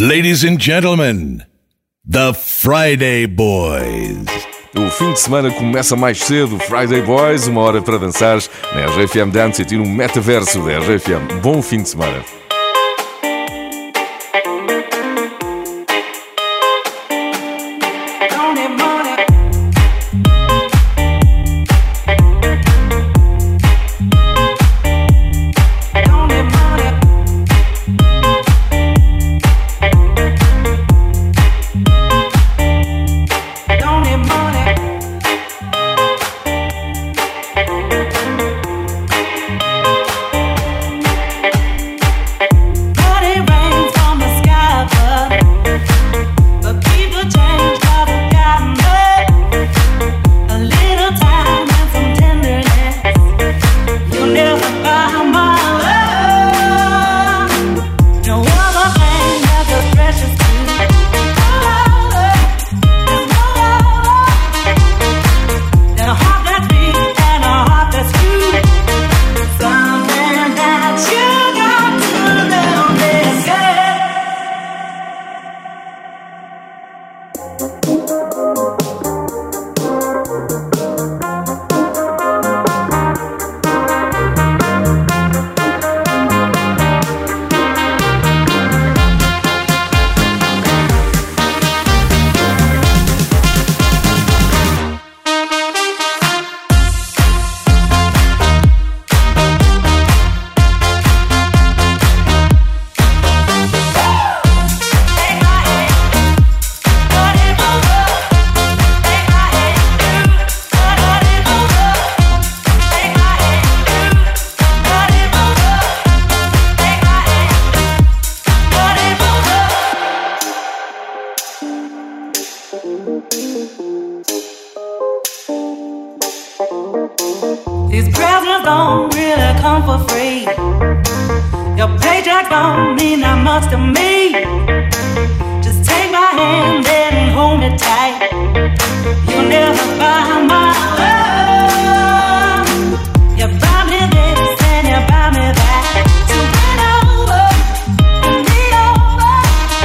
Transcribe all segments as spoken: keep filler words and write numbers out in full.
Ladies and gentlemen, the Friday Boys. O fim de semana começa mais cedo. Friday Boys, uma hora para dançar na R J F M Dance City, no metaverso da R J F M. Bom fim de semana. These presents don't really come for free. Your paycheck don't mean that much to me. Just take my hand and hold me tight. You'll never buy my love. You buy me this and you buy me that. So win over, win me over.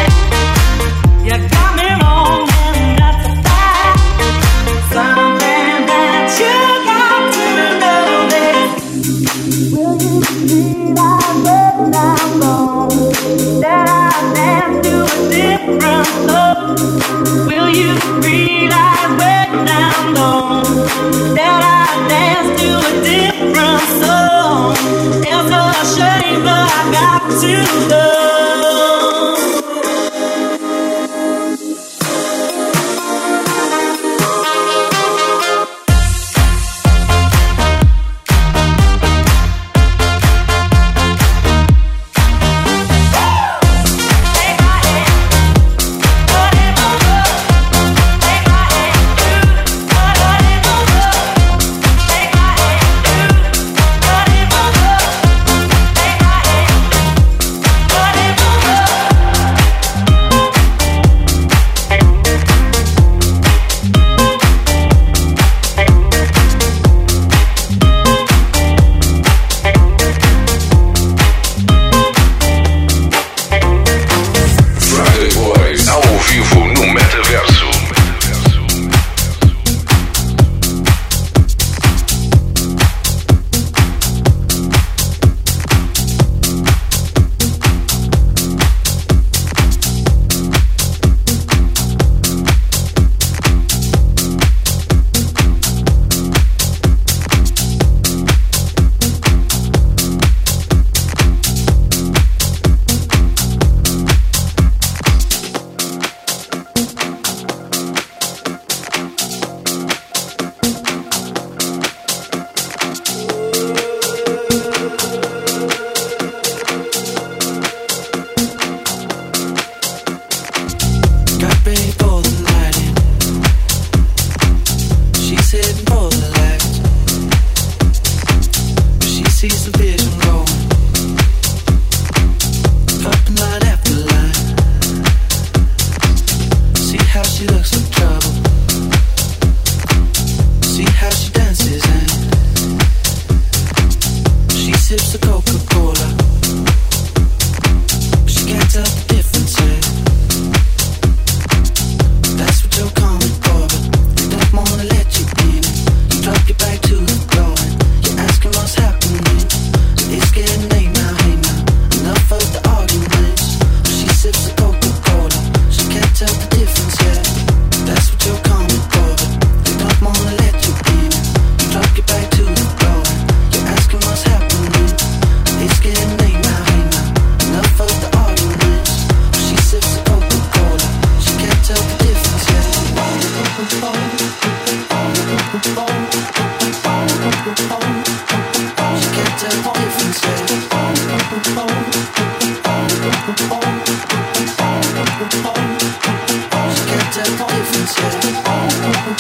You got me wrong and that's a fact. Something that you got to know this. Will you realize when I'm gone that I dance to a different love? Will you realize when I'm gone that I dance to a different song? It's a shame, but I got to love. But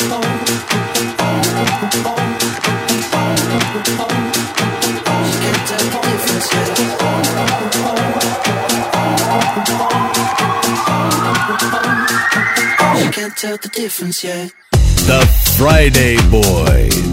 Tell the difference yet. The Friday Boys.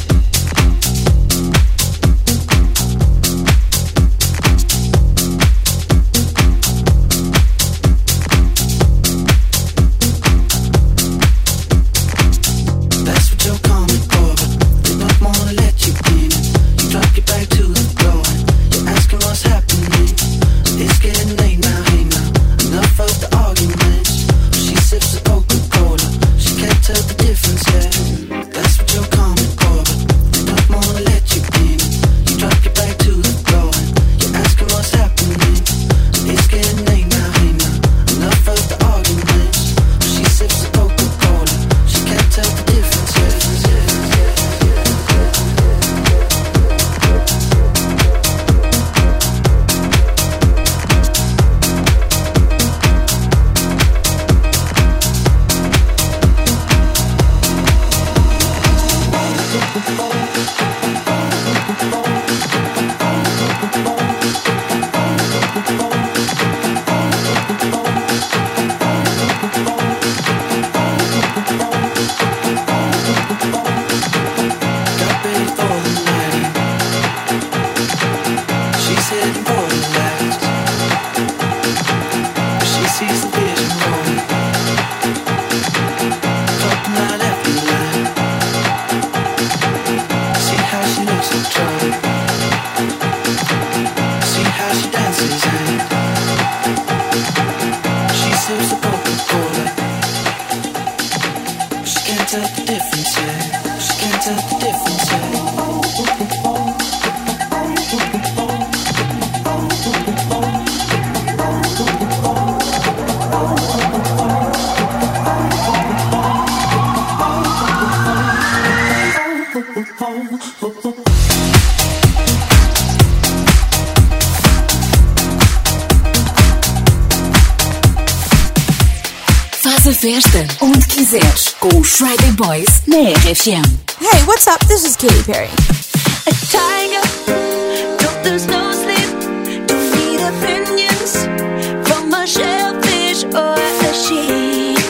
Faz a festa onde quiseres com os Friday Boys na R F M. Hey, what's up? This is Katy Perry. A tiger, don't there's no sleep. Don't need opinions from a shellfish or a sheep.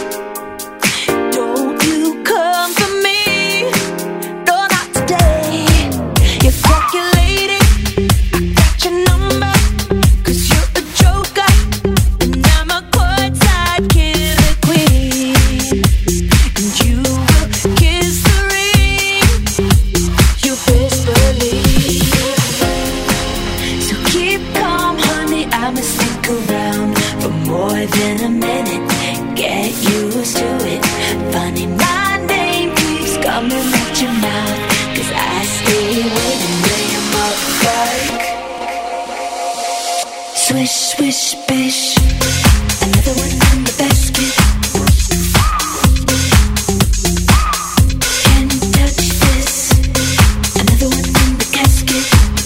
Don't you come for me, no, not today. You're calculating, I got your number, 'cause you're a joker, and I'm a courtside killer queen. And you will kiss the ring, you best believe. So keep calm, honey, I'ma stick around for more than a minute. Get used to it. Funny, my name keeps coming at your mouth, 'cause I stay waiting, lay 'em up like swish, swish, bish. Another one in the basket. Can't touch this. Another one in the casket.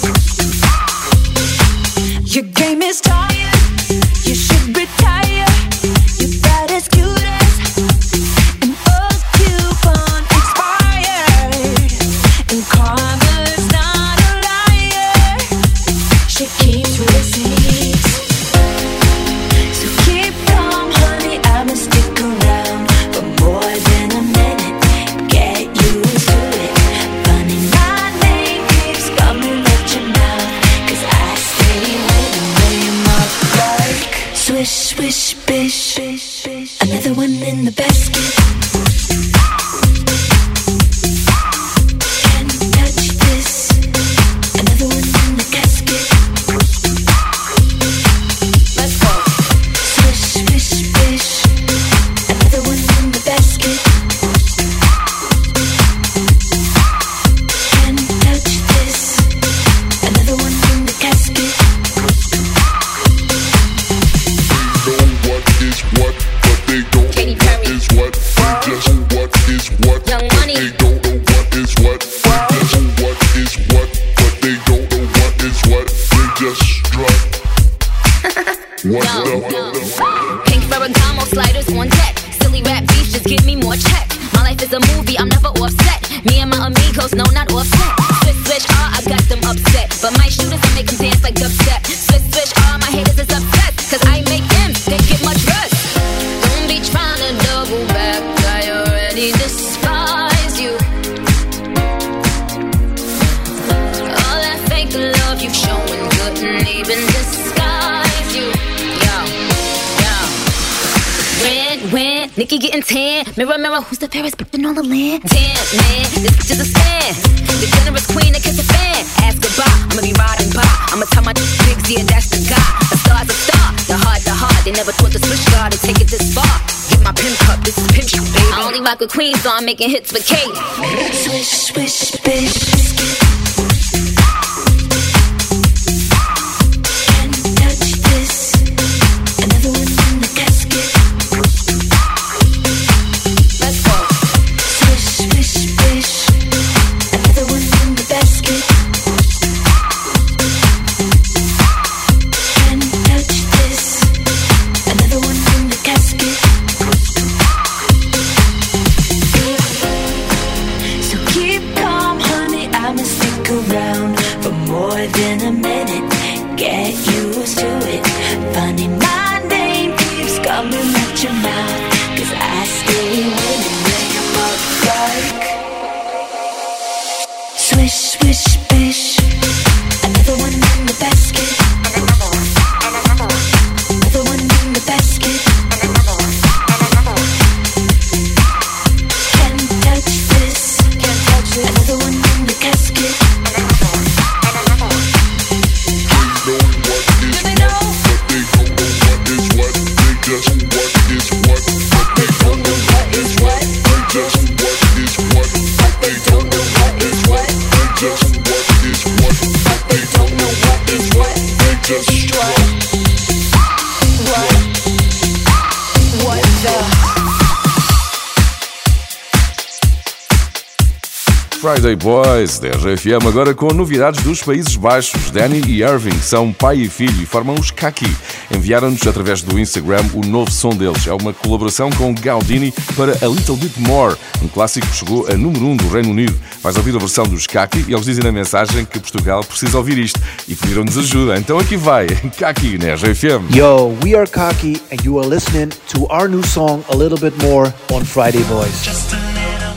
Your game is tired. You should retire. You're about as cute as an old coupon expired. And karma's not a liar. She keeps receipts. So keep calm, honey, I'ma stick around for more than a minute. Get used to it. Funny, my name keeps coming at your mouth, 'cause I stay waiting, lay 'em up like swish, swish, bish. Another one in the basket. Can't touch this. Another one in the casket. Let's go. Swish, swish, bish. Another one in the basket. Can't touch this. Another one in the casket. Know what is what, but they don't know what is what. They just a movie, I'm never offset. Me and my amigos, no, not offset. Switch, switch, ah, I got them upset. But my shooters, I make them dance like dubstep. Switch, switch, ah, my haters is upset. Cause I make them, they get much rest. Don't be trying to double back, I already despise you. All that fake love you showing couldn't even disguise you. Yo, yo. Red, red, Nikki getting tan. Mirror, mirror, who's the fairest bitch on the land? Damn, man, this bitch is a stand. The generous queen that kiss a fan. Ask goodbye, I'ma be riding by. I'ma tell my niggas, yeah, that's the guy. A star's a star, the heart, the heart. They never thought the switch guard to take it this far. Get my pimp cup, this is pimp shit, baby. I only rock with queens, so I'm making hits with Kate. Swish, swish, bitch. Friday Boys, da R J F M, agora com novidades dos Países Baixos. Danny e Irving são pai e filho e formam os Kaki. Enviaram-nos através do Instagram o novo som deles. É uma colaboração com Gaudini para A Little Bit More, um clássico que chegou a número um do Reino Unido. Vais ouvir a versão dos Kaki e eles dizem na mensagem que Portugal precisa ouvir isto e pediram-nos ajuda. Então aqui vai, Kaki na R J F M. Yo, we are Kaki and you are listening to our new song A Little Bit More on Friday Boys. Just a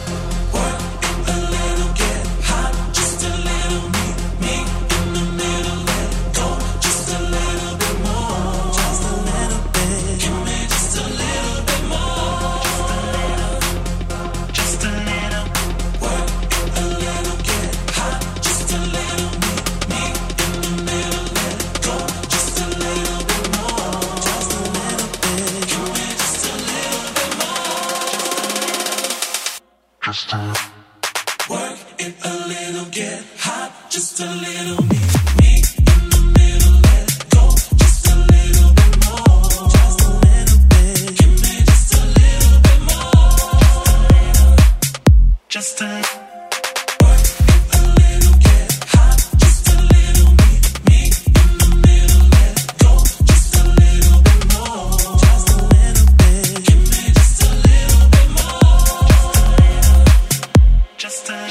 work it a little, get hot, just a little, me, me in the middle, let go, just a little bit more, just a little bit, give me just a little bit more, just a work it a little, get hot, just a little, me, me in the middle, let go, just a little bit more, just a little bit, give me just a little bit more, just a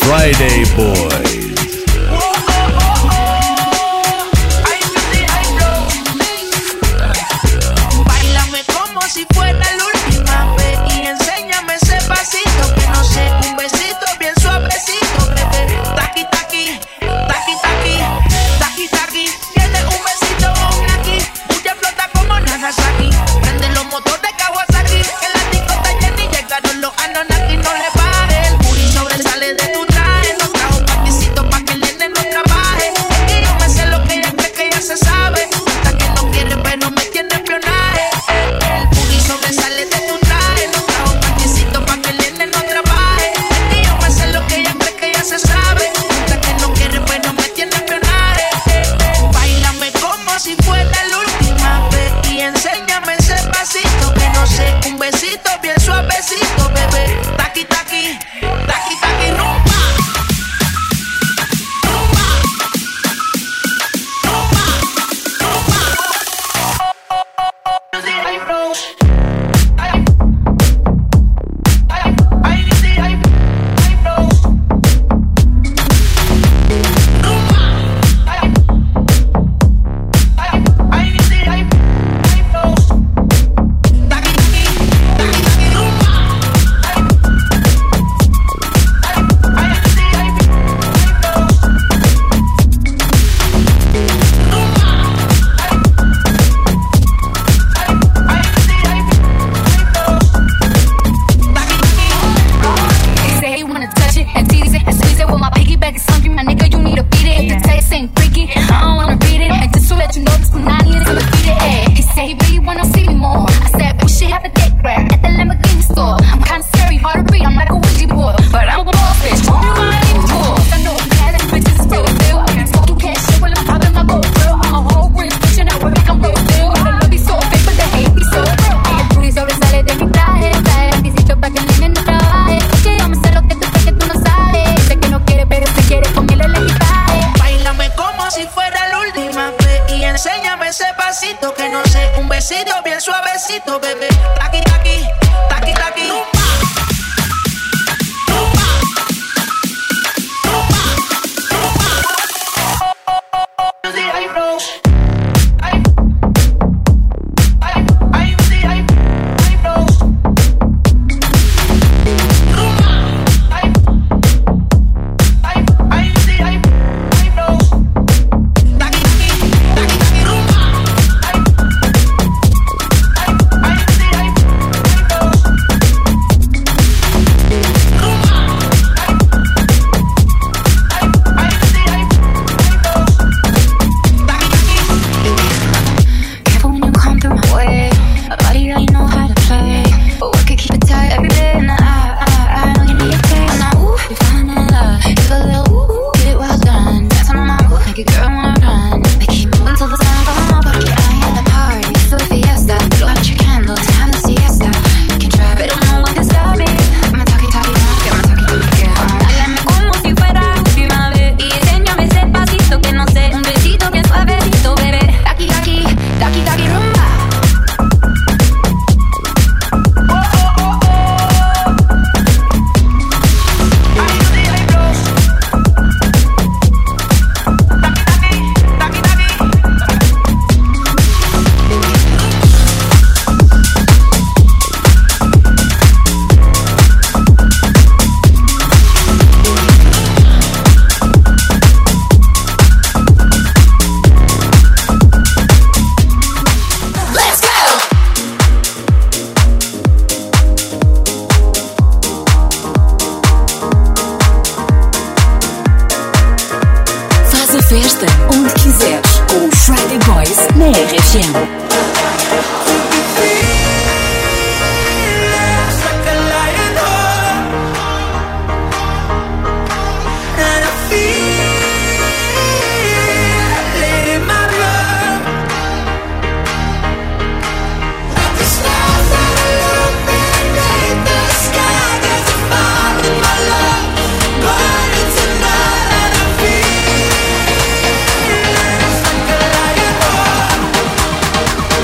Friday Boys. Báilame como si fuera la última vez y enséñame ese pasito que no sé, un besito bien suavecito, bebé. Taqui taqui, taqui taqui, taqui taqui. Tiene un besito con aquí, mucha flota como Nagasaki. Prende los motores Kawasaki, que la disco está llena y llegaron los Anunnaki. No le baje, el booty sobresale de tu traje. No trajo un paquecito pa' que el nene no trabaje. Es que yo me sé lo que ella cree que ya se sabe. Hasta que no quiere pero me tiene espionaje. El booty sobresale de tu traje. No trajo un paquecito pa' que el nene no trabaje. Es que yo me sé lo que ella cree que ya se sabe. Hasta que no quiere pero me tiene espionaje. Báilame como si fuera la última vez y enséñame ese pasito que no sé, un besito bien suavecito, bebé. Taqui taqui, taqui taqui, rumba, rumba, rumba, rumba. Ay, bro. Ay, ay, ay, ay, ay, bro. Rumba. Ay, ay, ay, ay, ay, bro. Taqui taqui, taqui taqui, rumba. They say he wanna touch it and tease it and squeeze it. Well, my piggyback is hungry, my nigga, you need to beat it. If the taste ain't freaky, I don't wanna read it. And just to let you know, this Punani is gonna beat it. Ay, he say he really wanna see me more. I said, we should have a date grab at the Lamborghini store. I'm kinda scary, hard to read, I'm like a Ouija board. But I'm a boss bitch, hope you wanna leave me more. I know I'm bad, and bitches is real deal. I can talk, you can't shit, well, I'm popping my gold grill. I'm a whole rich bitch, and I work like I'm real deal. The love be so fake, but the hate be so real. Y el booty sobresale de mi traje, trae requisito pa' que el nene no trabaje. Porque yo me sé lo que tú sé que tú no sabes. Sé que no quiere, pero si quiere ponerle el equipaje. Báilame como si fuera la última vez y enséñame ese pasito que no sé, un besito bien suavecito, bebé. Taqui taqui, taqui taqui, rumba, rumba, rumba, rumba. Ay, bro. Ay, ay, ay, ay, ay, bro. Rumba. Ay, ay, ay, ay, ay, bro. Taqui taqui, taqui taqui, rumba. Ay, ay, ay, ay, ay, bro. Rumba. Ay, ay, ay, ay, bro. Taqui taqui. Careful when you come through my way. A body really know how to play, but we could keep it tight every day. And I, I, I know you need a taste. I'm not ooh, you're falling in love. Give a little ooh, ooh, get it well done. That's on my ooh, make a girl wanna run. They keep moving till the sun goes on, but I ain't at the party. It's a fiesta. Blow out your candles, have a siesta. You can try, but don't know what can stop me. I'm a talkie talkie, get my talkie talkie, girl. Háblame como si fuera la última vez y enséñame ese pasito que no sé, un besito bien suavecito, bebé. Taqui taqui, taqui taqui, rumba. Faz a festa onde quiseres com os Friday Boys na R F M. Tonight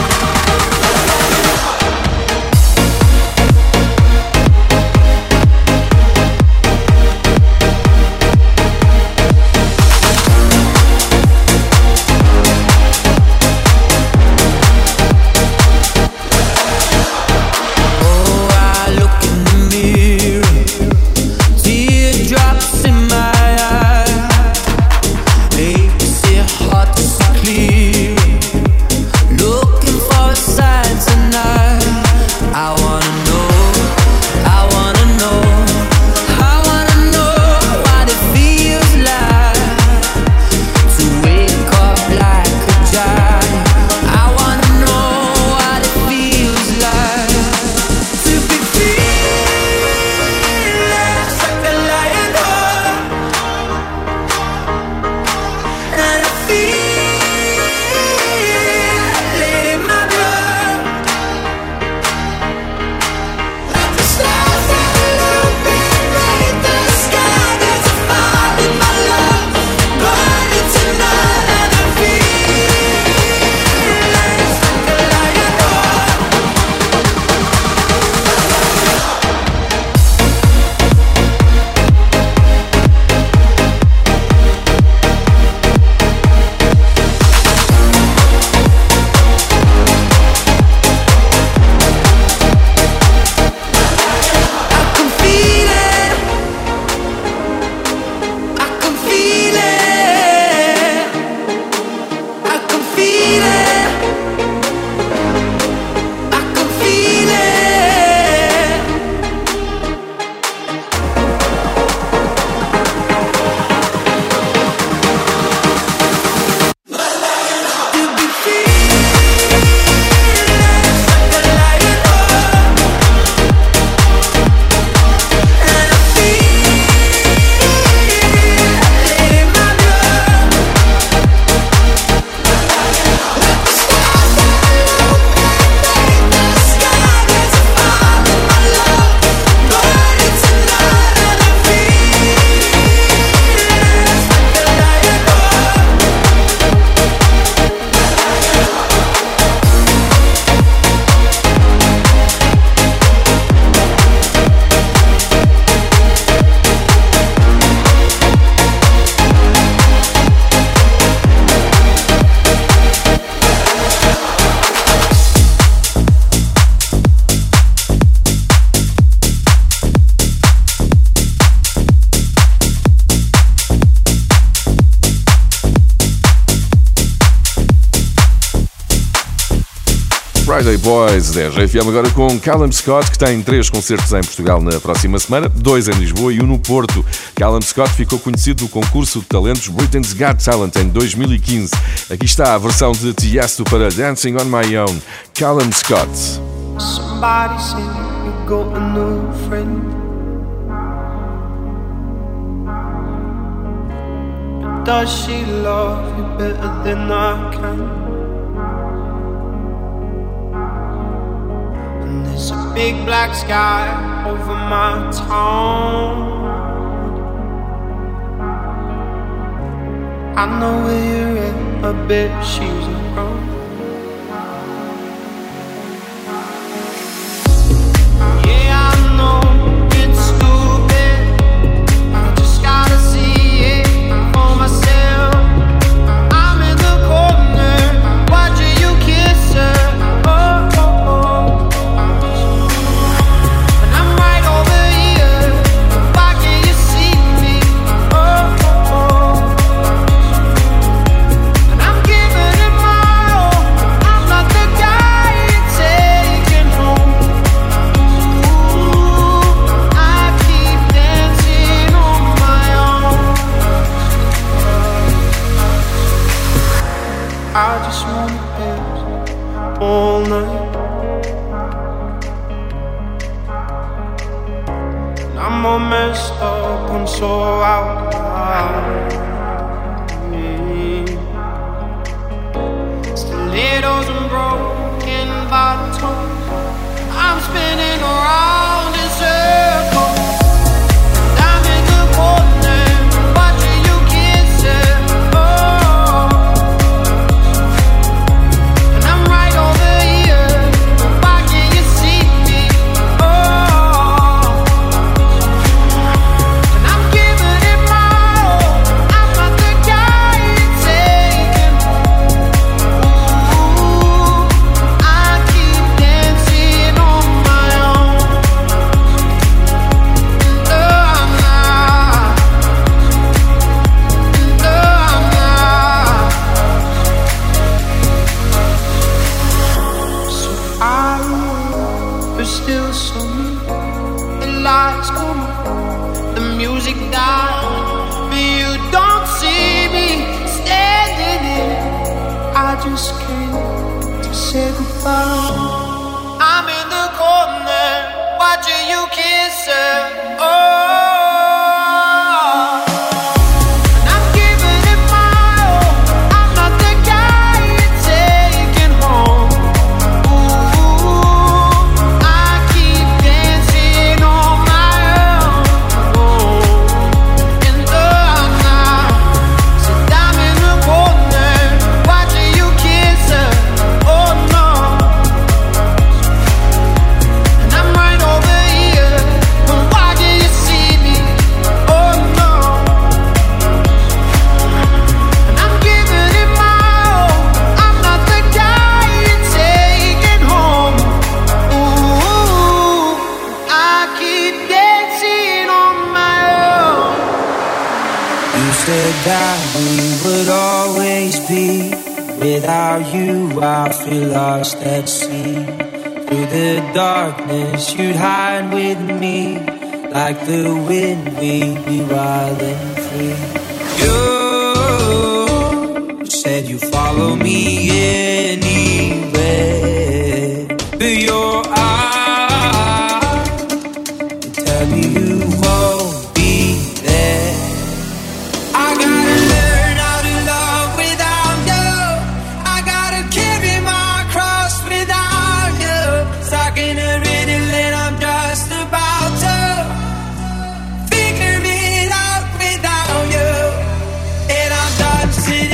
Friday Boys da R F M, agora com Callum Scott, que tem três concertos em Portugal na próxima semana, dois em Lisboa e um no Porto. Callum Scott ficou conhecido no concurso de talentos Britain's Got Talent em dois mil e quinze. Aqui está a versão de Tiesto para Dancing on My Own. Callum Scott. Somebody said you got a new friend, but does she love you better than I can? And there's a big black sky over my town. I know where you're at, I bet she's around. You'd hide with me like the wind, we'd be wild and free. You said you follow me anywhere, but your eyes tell me you won't be there. I gotta learn how to love without you. I gotta carry my cross without you. Stuck in a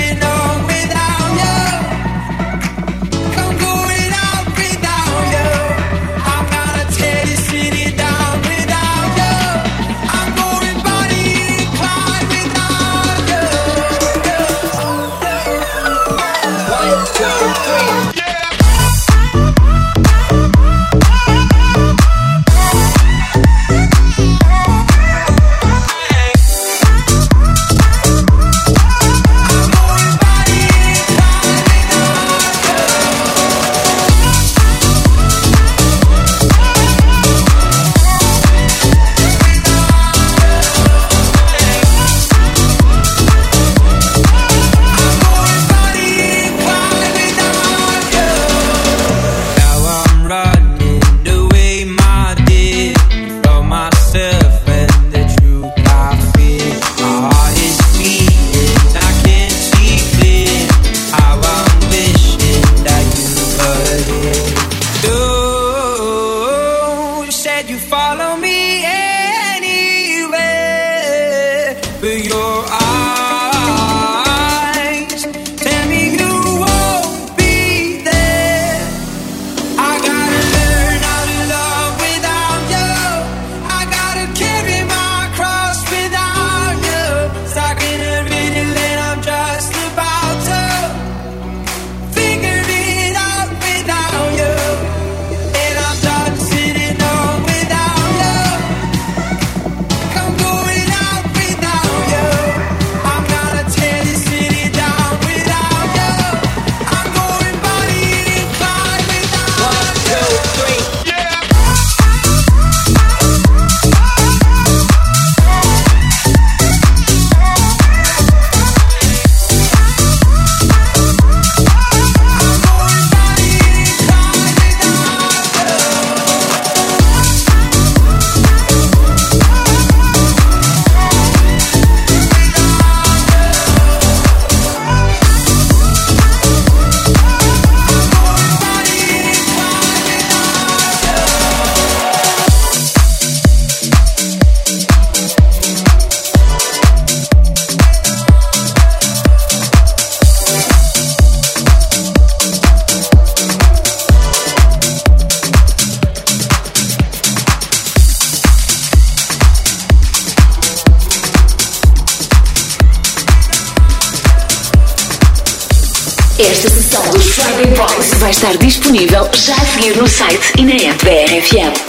Without you, said you follow me anywhere, but your eyes tell me you won't be there. I gotta learn how to love without you. I gotta carry my cross without you. Stuck in a riddle and I'm just about to figure it out without you. And I'm done sitting home without you. I'm going out without you. I'm gonna tear this city down without you. I'm going body and climb without you. One, two, three, yeah. Esta sessão dos Friday Boys vai estar disponível já a seguir no site e na app da R F M.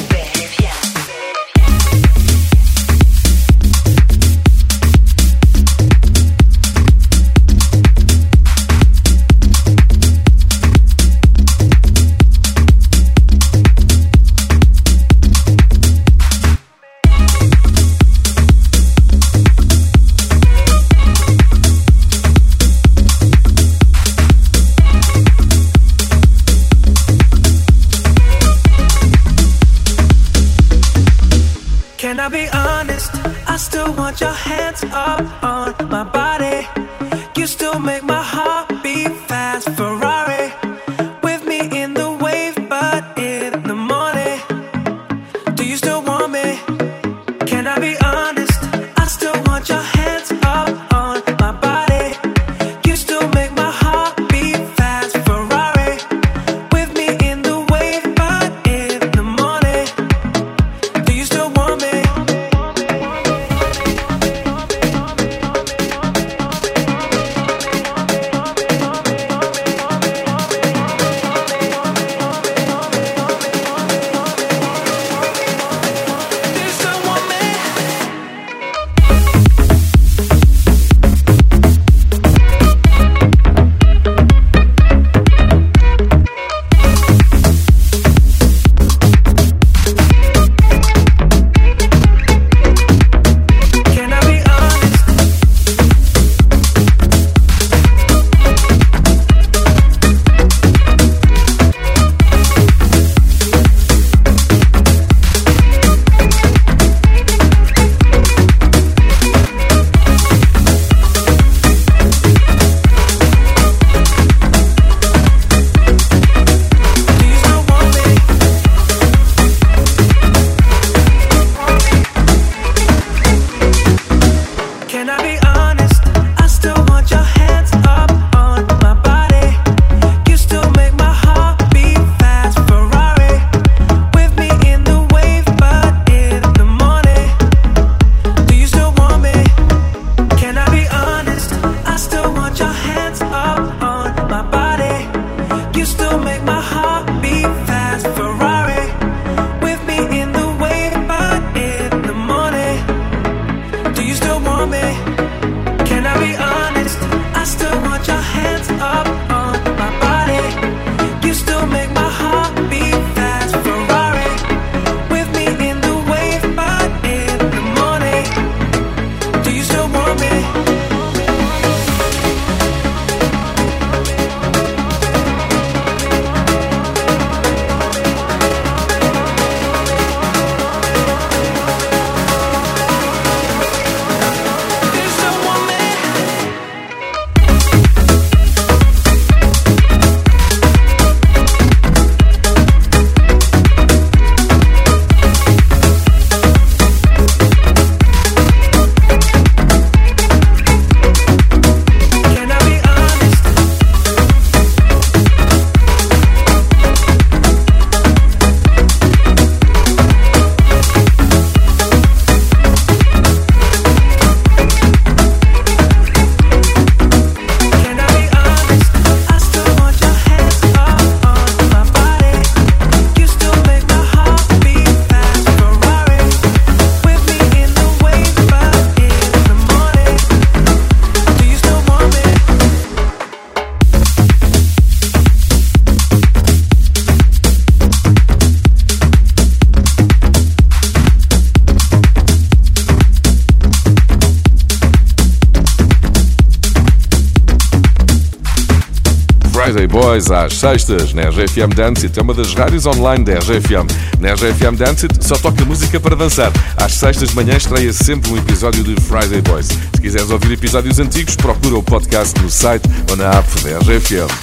Can I be honest? I still want your hands up on my body. You still make my heart beat fast. Ferrari with me in the wave, but in the morning. Do you still want me? Can I be honest? I still want your hands up on my body. You still make my heart beat fast. Ferrari with me in the wave, but in the morning. Do you still want me? Friday Boys às sextas na R J F M Dance It. É uma das rádios online da R J F M. Na R J F M Dance It só toca música para dançar. Às sextas de manhã estreia sempre um episódio de Friday Boys. Se quiseres ouvir episódios antigos, procura o podcast no site ou na app da R J F M.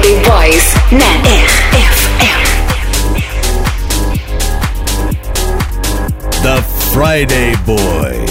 Friday Boys na R F M. The Friday Boys.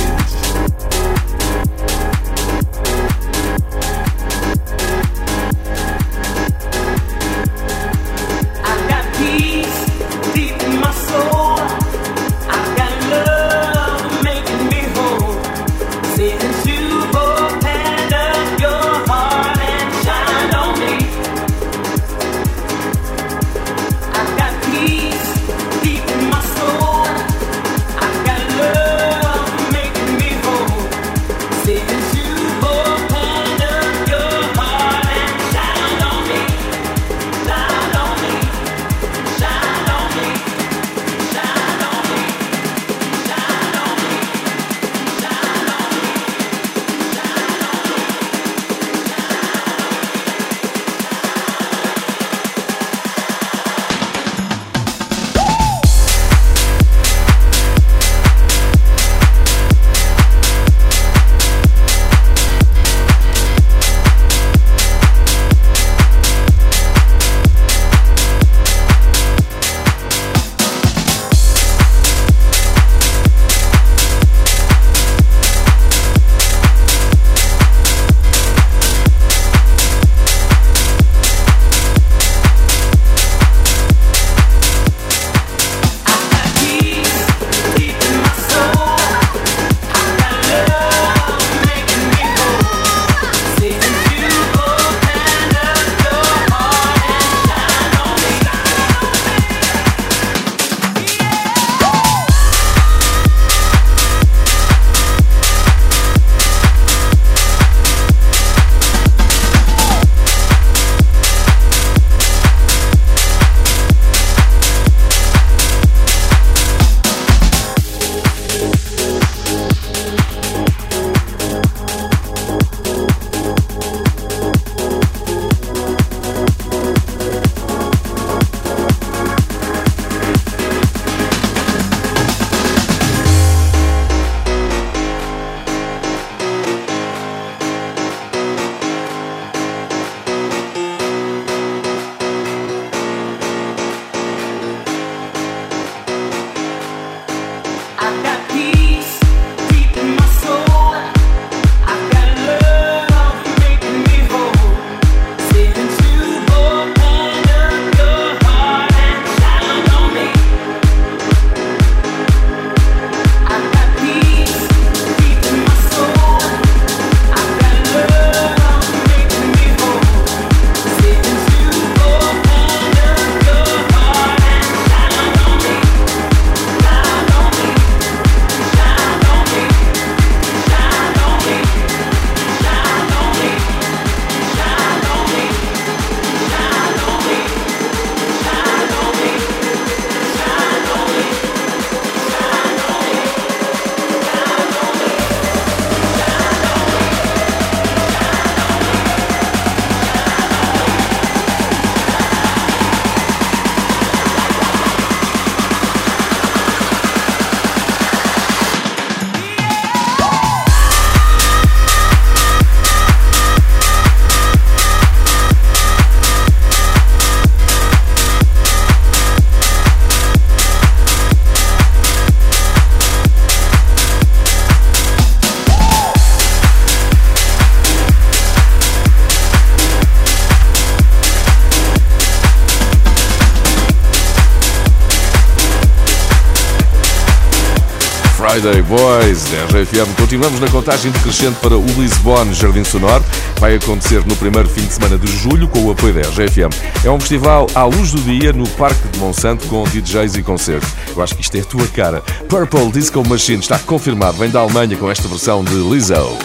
Friday Boys, da R F M. Continuamos na contagem decrescente para o Lisbon Jardim Sonoro. Vai acontecer no primeiro fim de semana de julho com o apoio da R F M. É um festival à luz do dia no Parque de Monsanto com D Js e concertos. Eu acho que isto é a tua cara. Purple Disco Machine está confirmado. Vem da Alemanha com esta versão de Lizzo.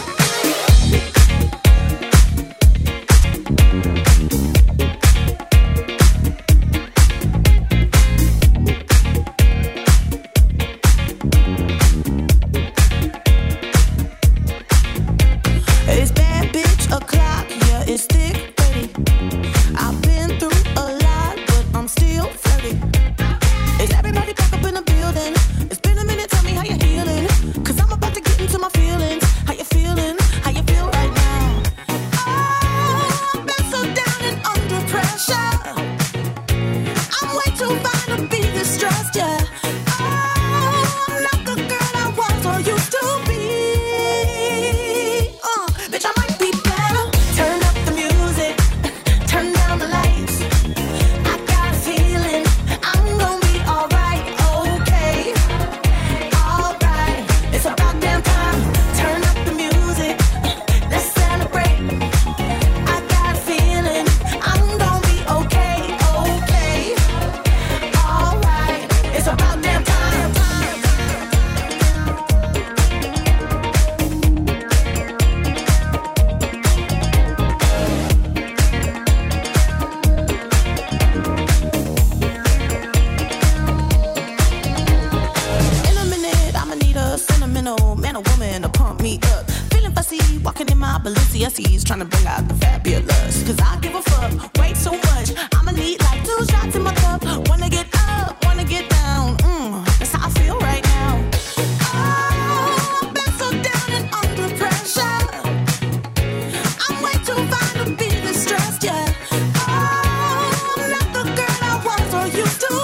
Pressure. fantasies, trying to bring out the fabulous. Cause I give a fuck, way too much. I'ma need like two shots in my cup. Wanna get up, wanna get down. Mm, that's how I feel right now. Oh, I've been so down and under pressure. I'm way too fine to be distressed, yeah. Oh, I'm not the girl I was or used to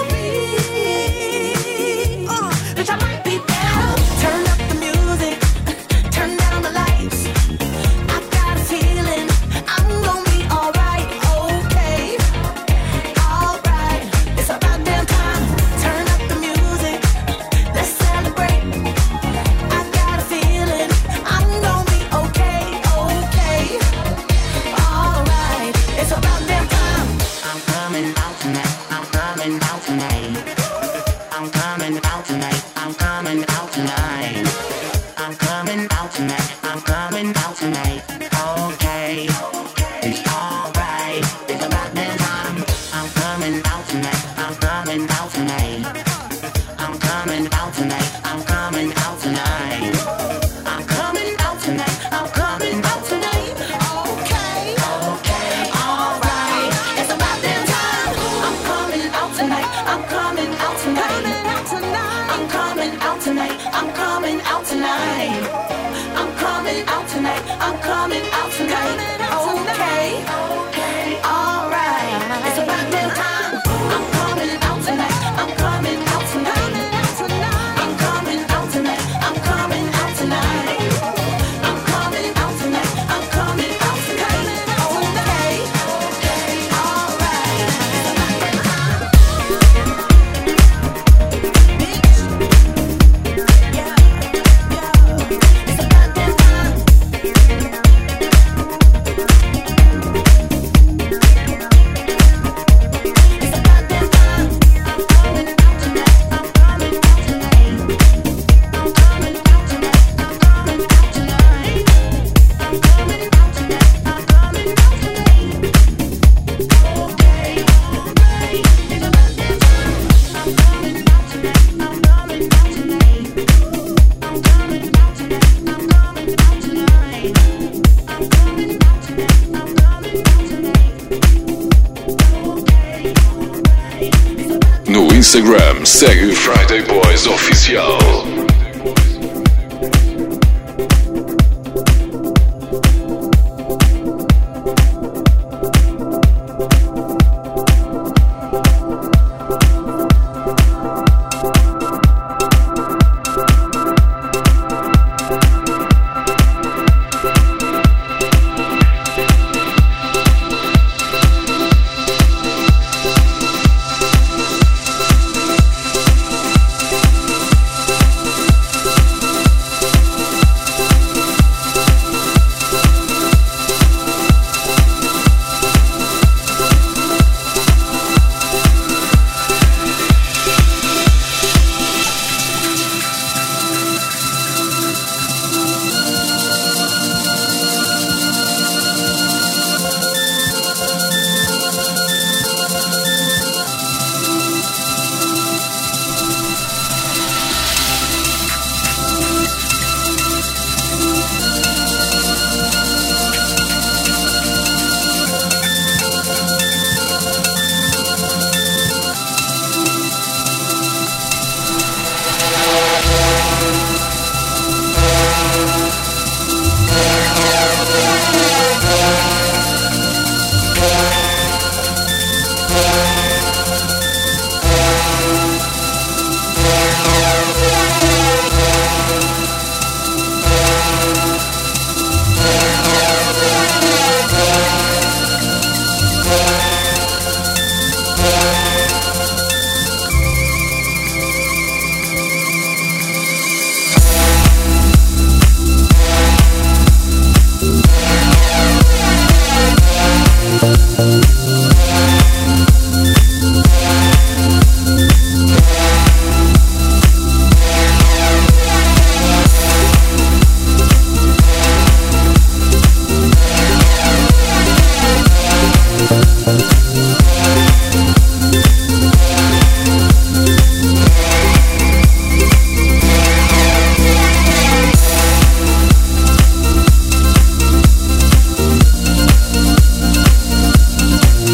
be. Uh, bitch, I might be better. Turn up the music, turn down the lights. I got a feeling I'm gonna be alright, okay. Alright, it's about damn time. Turn up the music, let's celebrate. I got a feeling I'm gonna be okay, okay. Alright, it's about damn time. I'm coming out tonight, I'm coming out tonight. I'm coming out tonight, I'm coming out tonight. I'm coming out tonight, I'm coming out tonight. Okay, it's alright, it's about that time. I'm coming out tonight, I'm coming out tonight. I'm coming out tonight, I'm coming out tonight. I'm coming out tonight, I'm coming out tonight. Okay, okay, alright, it's about that time. I'm coming out tonight, I'm coming out tonight. I'm coming out tonight, I'm coming out tonight. I'm coming out tonight, I'm coming out tonight. Okay, okay, alright, it's about that time. I'm coming out tonight, I'm coming out tonight. I'm coming out tonight, I'm coming out tonight. I'm coming out tonight, I'm coming out tonight. Okay, okay, alright, it's about that time. No Instagram, segue Friday Boys Oficial.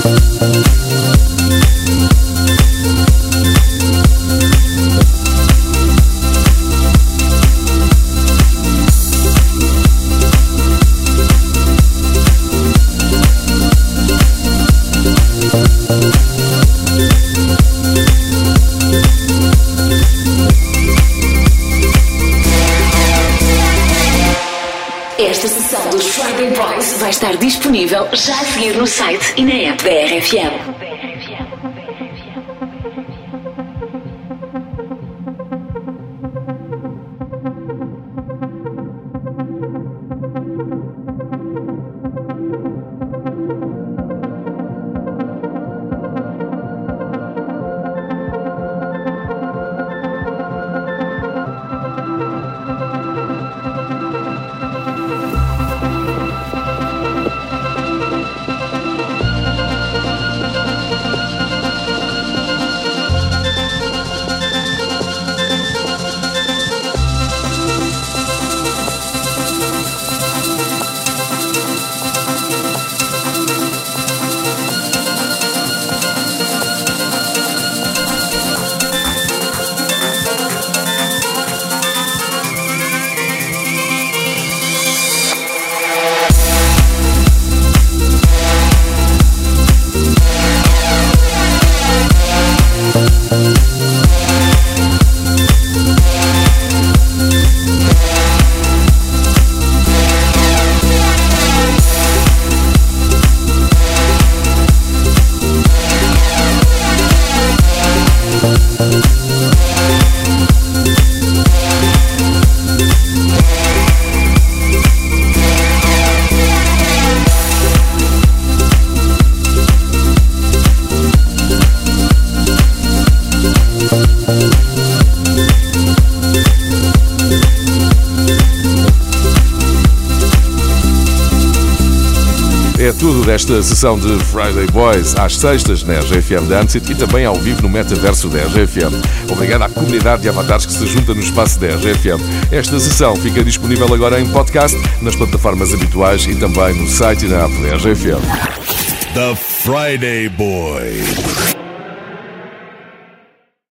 Esta sessão dos Friday Boys vai estar disponível já a seguir no site e na app da R F M. É tudo desta sessão de Friday Boys às sextas na R F M Dance It e também ao vivo no metaverso da R F M. Obrigado à comunidade de avatares que se junta no espaço da R F M. Esta sessão fica disponível agora em podcast, nas plataformas habituais e também no site e na app da R F M. The Friday Boys.